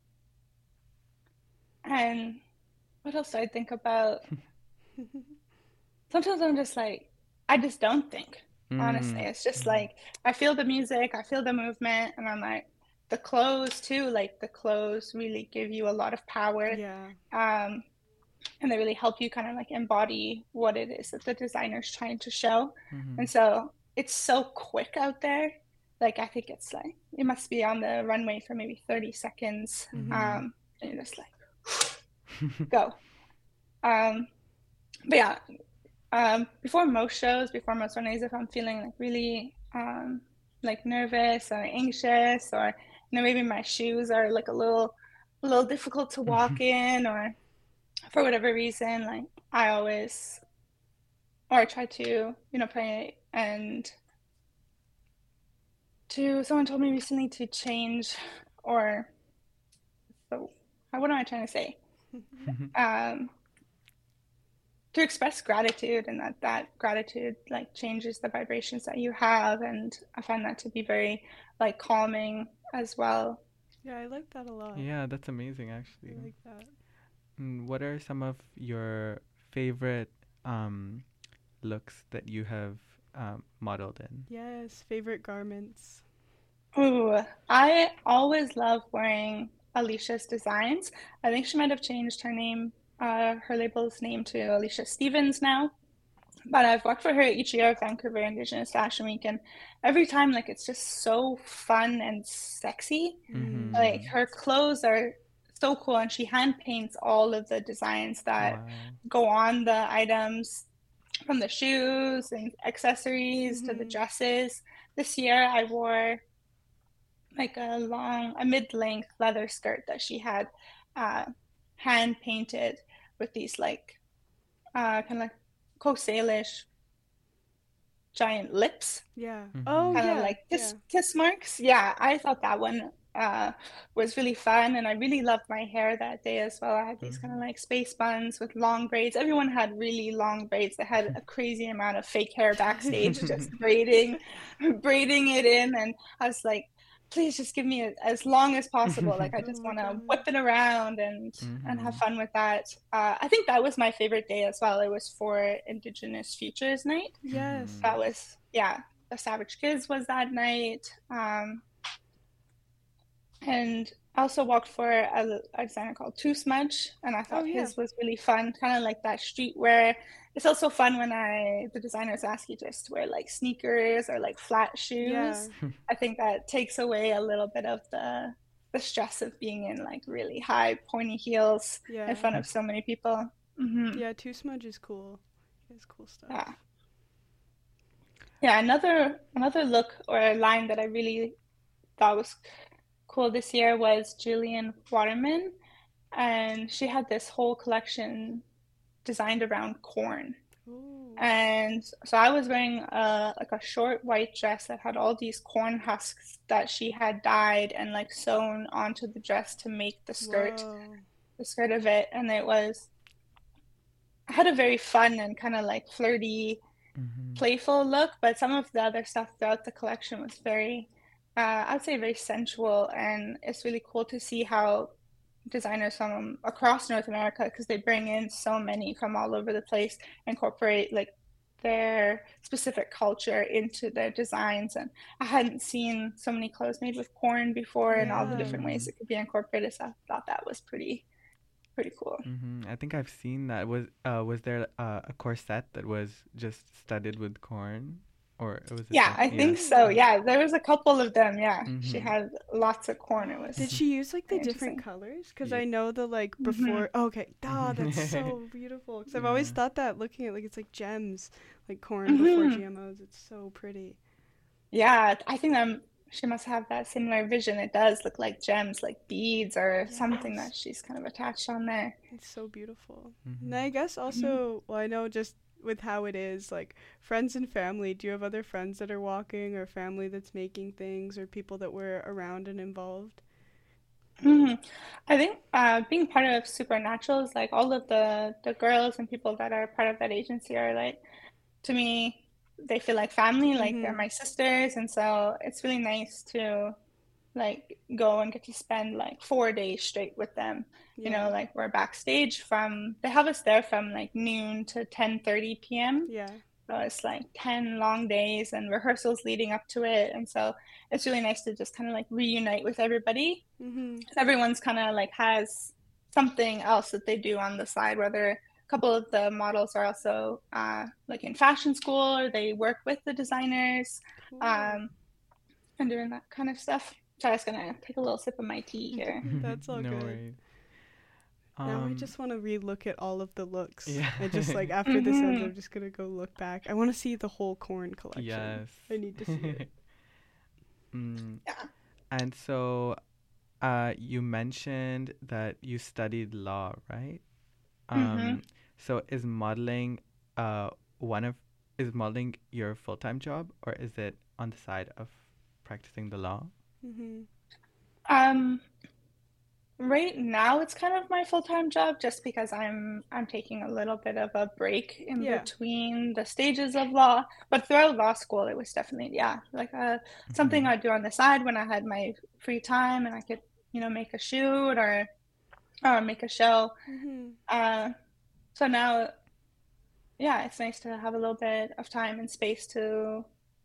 and what else do I think about? Sometimes I'm just like, I just don't think, honestly. It's just like, I feel the music, I feel the movement, and I'm like, the clothes too, like the clothes really give you a lot of power. Yeah. Um, and they really help you kind of like embody what it is that the designer's trying to show. Mm-hmm. And so it's so quick out there. Like I think it's like it must be on the runway for maybe thirty seconds. Mm-hmm. Um, and you're just like go. Um, but yeah, um, before most shows, before most runways, if I'm feeling like really um, like nervous or anxious, or you know maybe my shoes are like a little a little difficult to walk in, or for whatever reason, like I always or I try to you know pray and to someone told me recently to change or so what am I trying to say um to express gratitude, and that that gratitude like changes the vibrations that you have, and I find that to be very like calming as well. Yeah, I like that a lot. Yeah, that's amazing, actually. I like that. And what are some of your favorite um, looks that you have um, modeled in? Yes, favorite garments. Ooh, I always love wearing Alicia's designs. I think she might have changed her name, uh, her label's name to Alicia Stevens now. But I've worked for her each year at Vancouver Indigenous Fashion Week, and every time, like, it's just so fun and sexy. Mm-hmm. Like, her clothes are so cool, and she hand paints all of the designs that Wow. go on the items, from the shoes and accessories to the Mhm. dresses. This year, I wore like a long, a mid-length leather skirt that she had uh, hand painted with these like uh, kind of like Coast Salish giant lips, Yeah. Mhm. Oh, kind of yeah. like kiss yeah. kiss marks. Yeah, I thought that one uh, was really fun, and I really loved my hair that day as well. I had these kind of like space buns with long braids. Everyone had really long braids. They had a crazy amount of fake hair backstage, just braiding, braiding it in, and I was like, please just give me a, as long as possible. Like I just Oh my want to God. whip it around and and have Mhm. fun with that. Uh, I think that was my favorite day as well. It was for Indigenous Futures Night. Yes. That was yeah. The Savage Kids was that night. Um, and I also walked for a, a designer called Too Smudge, and I thought Oh, yeah. his was really fun, kind of like that streetwear. It's also fun when I the designers ask you just to wear like sneakers or like flat shoes. Yeah. I think that takes away a little bit of the the stress of being in like really high pointy heels Yeah. in front of so many people. Hmm Yeah, Too Smudge is cool. It's cool stuff. Yeah. Yeah, another another look or a line that I really thought was cool this year was Jillian Waterman, and she had this whole collection designed around corn. Ooh. And so I was wearing a like a short white dress that had all these corn husks that she had dyed and like sewn onto the dress to make the skirt, Whoa. the skirt of it, and it was I had a very fun and kind of like flirty, Mhm. playful look, but some of the other stuff throughout the collection was very, uh, I'd say very sensual, and it's really cool to see how designers from across North America, because they bring in so many from all over the place, incorporate like their specific culture into their designs. And I hadn't seen so many clothes made with corn before, and all the different ways it could be incorporated, so I thought that was pretty, pretty cool. Mhm. I think I've seen that. Was uh was there uh, a corset that was just studded with corn? Or was it Yeah, just- I think so. Yeah, there was a couple of them. Yeah, she Mhm. had lots of corn. It was. Did she use like the very different interesting. colors? Because Yeah. I know the like Mhm. before. Oh, okay, oh, that's so beautiful. Because I've always Yeah. thought that looking at like it's like gems, like corn before Mhm. G M Os. It's so pretty. Yeah, I think um she must have that similar vision. It does look like gems, like beads or something Yes. that she's kind of attached on there. It's so beautiful. Mhm. And I guess also, well, I know just with how it is, like friends and family. Do you have other friends that are walking, or family that's making things, or people that were around and involved? hmm I think uh, being part of Supernatural is like all of the the girls and people that are part of that agency are like, to me, they feel like family, like they're Mhm. my sisters, and so it's really nice to like go and get to spend like four days straight with them. You know, Yeah. like we're backstage from they have us there from like noon to ten thirty p m. Yeah. So it's like ten long days and rehearsals leading up to it. And so it's really nice to just kind of like reunite with everybody. Mhm. Everyone's kind of like has something else that they do on the side, whether a couple of the models are also uh, like in fashion school or they work with the designers Cool. um, and doing that kind of stuff. So I was gonna take a little sip of my tea here. That's all no good. worries. Now I Um, just want to re-look at all of the looks. Yeah. I just like after this ends, Mhm. I'm just gonna go look back. I want to see the whole corn collection. Yes. I need to see it. Mm. Yeah. And so, uh, you mentioned that you studied law, right? Um, Mhm. So is modeling, uh, one of is modeling your full-time job, or is it on the side of practicing the law? Mhm. Um, right now it's kind of my full-time job just because I'm I'm taking a little bit of a break in Yeah. between the stages of law. But throughout law school, it was definitely, yeah, like uh something Mhm. I'd do on the side when I had my free time and I could, you know, make a shoot or or make a show. Mhm. Uh, so now, yeah, it's nice to have a little bit of time and space to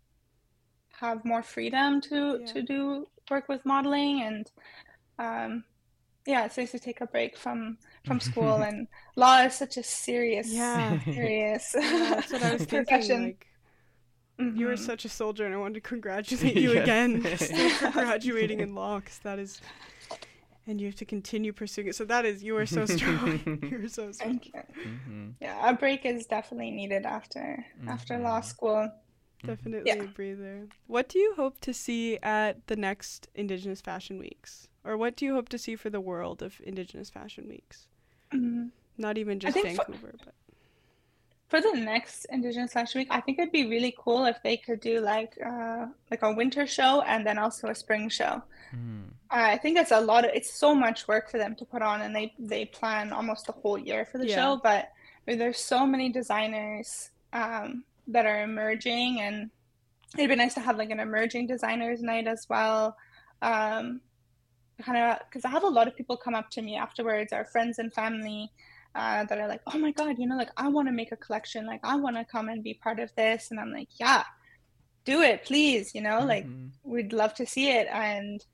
have more freedom to Yeah. to do work with modeling and um yeah, it's nice to take a break from from school and law is such a serious Yeah. serious Yeah, that's what I was thinking. profession. Like you were Mhm. such a soldier, and I wanted to congratulate you Yes. again still for graduating in law, because that is, and you have to continue pursuing it. So that is, you are so strong. You are so strong. Thank you. Mm-hmm. Yeah, a break is definitely needed after after law Mhm. school. Definitely Yeah. a breather. What do you hope to see at the next Indigenous Fashion Weeks? Or what do you hope to see for the world of Indigenous Fashion Weeks? Mhm. Not even just think for- Vancouver, but For the next Indigenous Fashion Week, I think it'd be really cool if they could do like uh like a winter show and then also a spring show. Mm. I think it's a lot of it's so much work for them to put on, and they they plan almost the whole year for the Yeah. show. But there's so many designers um, that are emerging, and it'd be nice to have like an emerging designers night as well. Um, kind of because I have a lot of people come up to me afterwards, our friends and family, uh, that are like, "Oh my God, you know, like I want to make a collection, like I want to come and be part of this," and I'm like, "Yeah, do it, please," you know, like Mhm. we'd love to see it. And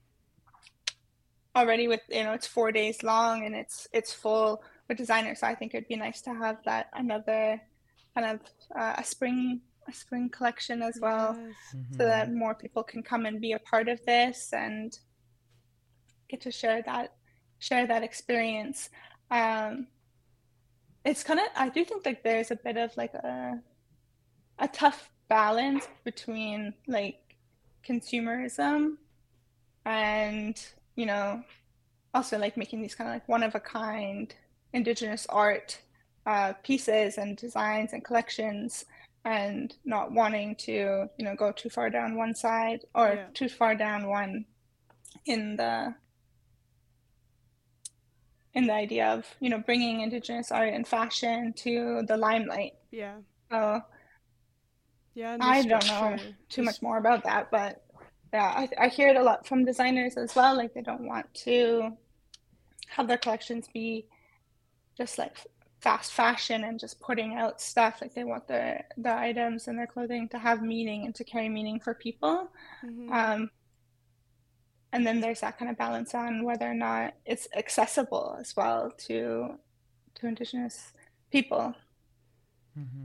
already with, you know, it's four days long and it's it's full with designers, so I think it'd be nice to have that another kind of uh, a spring a spring collection as well, yes. so that Mhm. more people can come and be a part of this and get to share that share that experience. Um, it's kind of, I do think like there's a bit of like a a tough balance between like consumerism and, you know, also like making these kind of like one of a kind Indigenous art uh, pieces and designs and collections, and not wanting to, you know, go too far down one side or Yeah. too far down one in the in the idea of, you know, bringing Indigenous art and fashion to the limelight. Yeah. So Yeah. And the I don't know structure. too The much more about that, but yeah, I, I hear it a lot from designers as well. Like they don't want to have their collections be just like fast fashion and just putting out stuff. Like they want their the items and their clothing to have meaning and to carry meaning for people. Mhm. Um, and then there's that kind of balance on whether or not it's accessible as well to to Indigenous people. Mhm.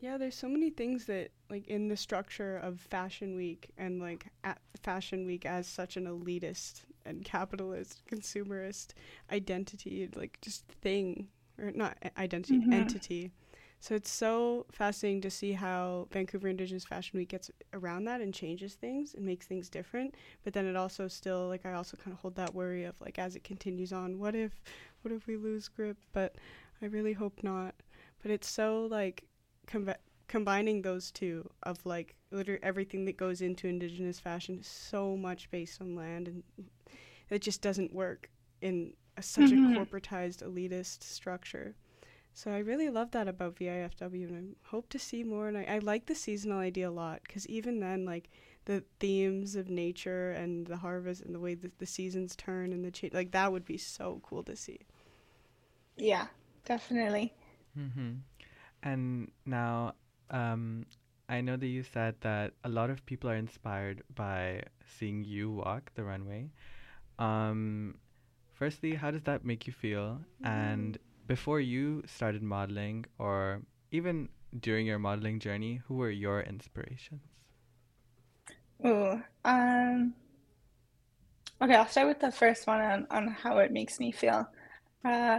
Yeah, there's so many things that, like, in the structure of Fashion Week and, like, at Fashion Week as such an elitist and capitalist, consumerist identity, like, just thing, or not i- identity, Mhm. entity. So it's so fascinating to see how Vancouver Indigenous Fashion Week gets around that and changes things and makes things different. But then it also still, like, I also kind of hold that worry of, like, as it continues on, what if, what if we lose grip? But I really hope not. But it's so, like, com- combining those two of, like, literally everything that goes into Indigenous fashion is so much based on land, and it just doesn't work in a, such Mhm. a corporatized elitist structure. So I really love that about V I F W, and I hope to see more. And I, I like the seasonal idea a lot, because even then, like, the themes of nature and the harvest and the way that the seasons turn and the change, like, that would be so cool to see. Yeah, definitely. Mm-hmm. And now, um, I know that you said that a lot of people are inspired by seeing you walk the runway. Um, firstly, how does that make you feel? And before you started modeling, or even during your modeling journey, who were your inspirations? Ooh, um, okay, I'll start with the first one on, on how it makes me feel. Uh,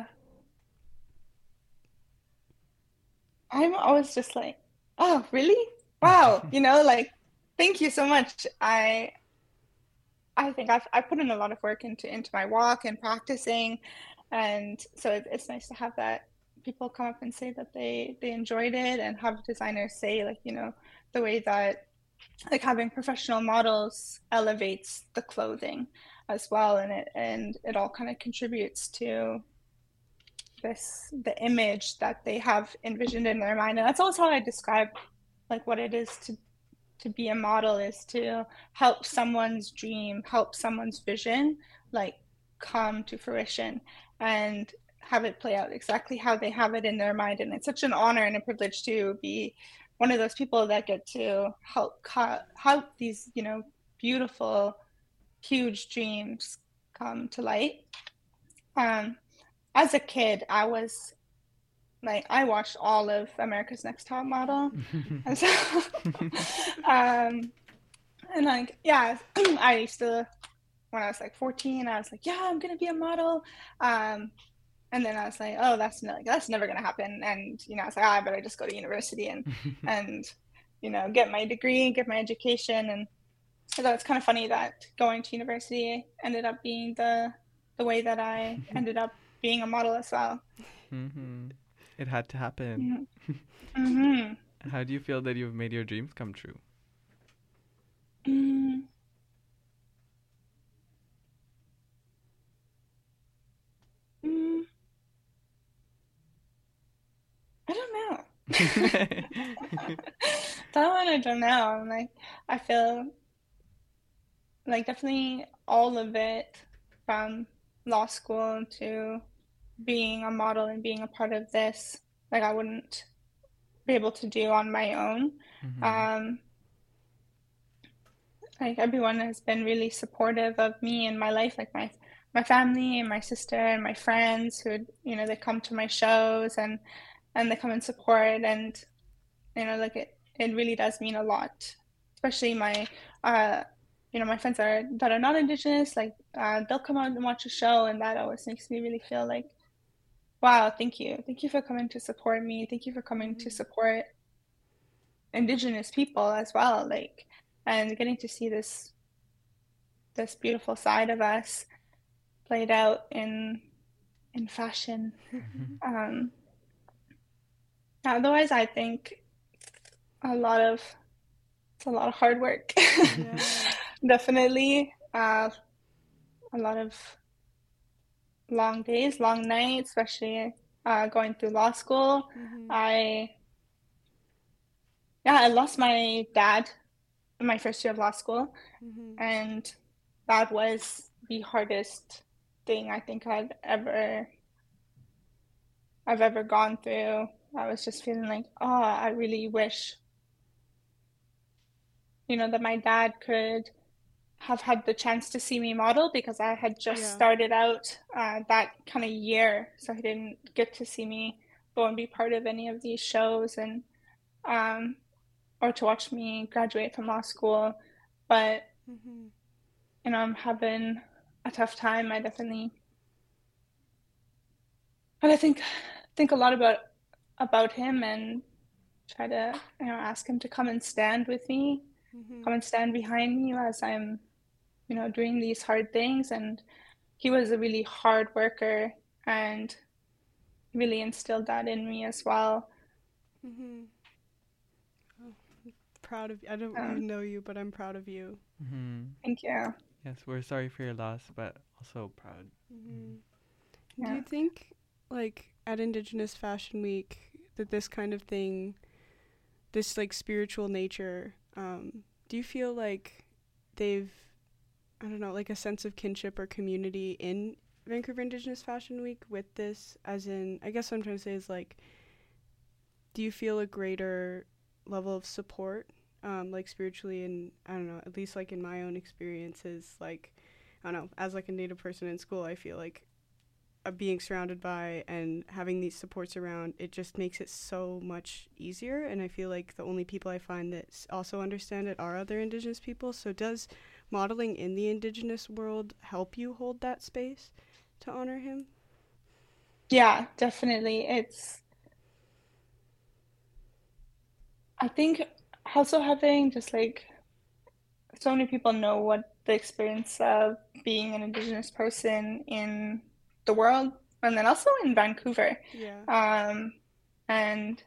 I'm always just like, oh, really? Wow, you know, like, thank you so much. I I think I've I put in a lot of work into into my walk and practicing, and so it, it's nice to have that people come up and say that they they enjoyed it, and have designers say, like, you know, the way that, like, having professional models elevates the clothing as well, and it and it all kind of contributes to this the image that they have envisioned in their mind. And that's also how I describe, like, what it is to to be a model, is to help someone's dream, help someone's vision, like, come to fruition, and have it play out exactly how they have it in their mind. And it's such an honor and a privilege to be one of those people that get to help co- help these, you know, beautiful, huge dreams come to light. Um, as a kid, I was like, I watched all of America's Next Top Model, and so, um, and like, yeah, I used to, when I was like fourteen, I was like, yeah, I'm gonna be a model, um, and then I was like, oh, that's no, like, that's never gonna happen, and, you know, I was like, ah, I better just go to university and and you know, get my degree, get my education. And so it's kind of funny that going to university ended up being the the way that I ended up being a model as well. Mm-hmm. It had to happen. Mm-hmm. How do you feel that you've made your dreams come true? Mm. Mm. I don't know. That one I don't know. I'm like, I feel like definitely all of it, from law school to being a model and being a part of this, like, I wouldn't be able to do on my own. Mm-hmm. Um, like, everyone has been really supportive of me in my life, like my my family and my sister and my friends who, you know, they come to my shows, and and they come and support, and, you know, like, it it really does mean a lot, especially my uh you know, my friends are that are not Indigenous, like, uh they'll come out and watch a show, and that always makes me really feel like, wow, thank you. Thank you for coming to support me. Thank you for coming to support Indigenous people as well. Like, and getting to see this this beautiful side of us played out in in fashion. Um, otherwise, I think a lot of it's a lot of hard work. Yeah. Definitely, uh, a lot of long days, long nights, especially uh, going through law school. Mhm. I yeah, I lost my dad in my first year of law school, Mhm. and that was the hardest thing I think I've ever I've ever gone through. I was just feeling like, oh, I really wish, you know, that my dad could have had the chance to see me model, because I had just Yeah. started out uh, that kind of year, so he didn't get to see me go and be part of any of these shows. And um, or to watch me graduate from law school. But, Mm-hmm. you know, I'm having a tough time. I definitely, and I think, think a lot about, about him and try to, you know, ask him to come and stand with me, Mm-hmm. come and stand behind me as I'm, you know, doing these hard things. And he was a really hard worker and really instilled that in me as well. Mm-hmm. Oh, proud of I don't Um, even know you, but I'm proud of you. Mm-hmm. Thank you. Yes, we're sorry for your loss, but also proud. Mm-hmm. Yeah. Do you think, like, at Indigenous Fashion Week, that this kind of thing, this, like, spiritual nature, um, do you feel like they've, I don't know, like a sense of kinship or community in Vancouver Indigenous Fashion Week with this? As in, I guess what I'm trying to say is, like, do you feel a greater level of support, um, like, spiritually? And, I don't know, at least, like, in my own experiences, like, I don't know, as, like, a Native person in school, I feel like uh, being surrounded by and having these supports around, it just makes it so much easier. And I feel like the only people I find that s- also understand it are other Indigenous people. So does modeling in the Indigenous world help you hold that space to honor him? Yeah, definitely. It's, I think also having just like so many people know what the experience of being an Indigenous person in the world and then also in Vancouver. Yeah. Um, and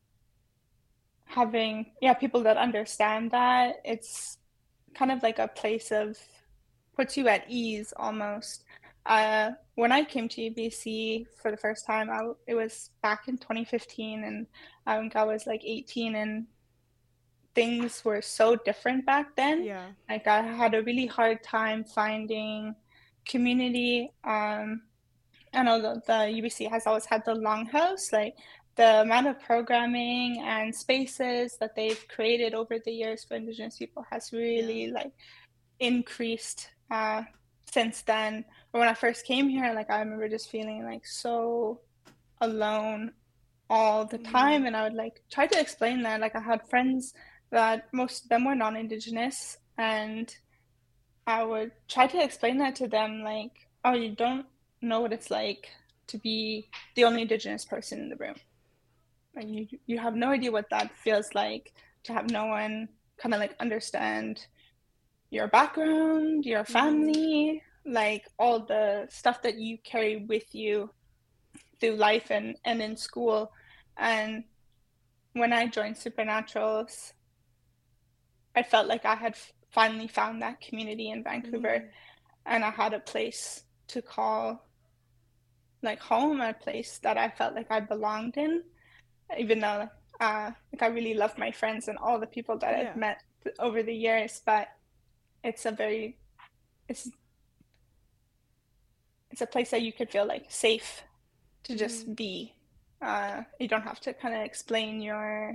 having, yeah, people that understand that, it's kind of like a place of, puts you at ease almost. Uh, when I came to U B C for the first time, I, it was back in twenty fifteen, and I think I was like eighteen, and things were so different back then. Yeah. Like I had a really hard time finding community. Um, I know the, the U B C has always had the Longhouse, like the amount of programming and spaces that they've created over the years for Indigenous people has really Yeah. like increased uh, since then. But when I first came here, like I remember just feeling like so alone all the Mhm. time, and I would like try to explain that. Like I had friends that most of them were non-Indigenous, and I would try to explain that to them, like, oh, you don't know what it's like to be the only Indigenous person in the room. Like you, you have no idea what that feels like to have no one kind of like understand your background, your family, like all the stuff that you carry with you through life and, and in school. And when I joined Supernaturals, I felt like I had f- finally found that community in Vancouver, Mhm. and I had a place to call like home, a place that I felt like I belonged in, even though uh, like I really love my friends and all the people that Yeah. I've met th- over the years, but it's a very it's it's a place that you could feel like safe to just Mhm. be. Uh, you don't have to kind of explain your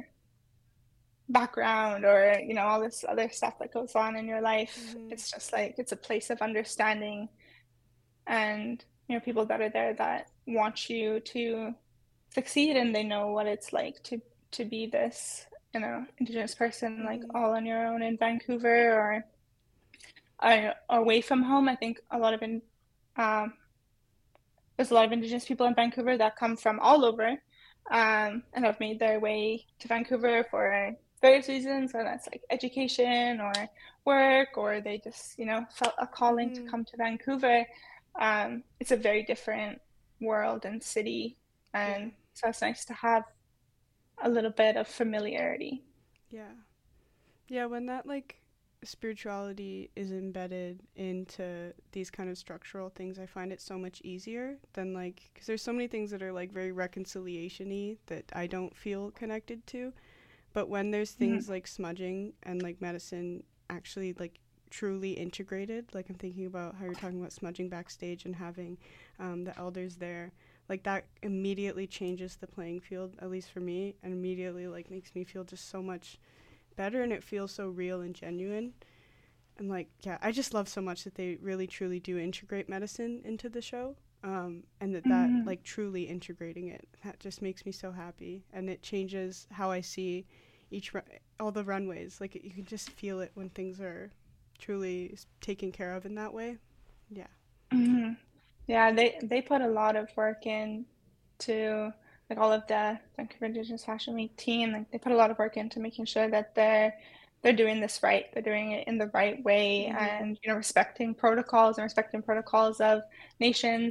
background or you know all this other stuff that goes on in your life. Mhm. It's just like it's a place of understanding, and you know people that are there that want you to succeed, and they know what it's like to to be this you know Indigenous person like Mhm. all on your own in Vancouver or uh, away from home. I think a lot of in um, there's a lot of Indigenous people in Vancouver that come from all over um, and have made their way to Vancouver for various reasons, whether that's like education or work, or they just, you know, felt a calling to Mhm. come to Vancouver. Um, it's a very different world and city. And Yeah. so it's nice to have a little bit of familiarity. Yeah. Yeah, when that like spirituality is embedded into these kind of structural things, I find it so much easier than like because there's so many things that are like very reconciliation-y that I don't feel connected to. But when there's things like smudging and like medicine actually like truly integrated, like I'm thinking about how you're talking about smudging backstage and having um, the elders there, like that immediately changes the playing field, at least for me, and immediately like makes me feel just so much better, and it feels so real and genuine. And like, yeah, I just love so much that they really truly do integrate medicine into the show. Um, and that that like truly integrating it, that just makes me so happy, and it changes how I see each ru- all the runways. Like you can just feel it when things are truly s- taken care of in that way. Yeah. hmm Yeah, they they put a lot of work in to like all of the Vancouver Indigenous Fashion Week team. Like they put a lot of work into making sure that they're they're doing this right. They're doing it in the right way, Mhm. and you know, respecting protocols and respecting protocols of nations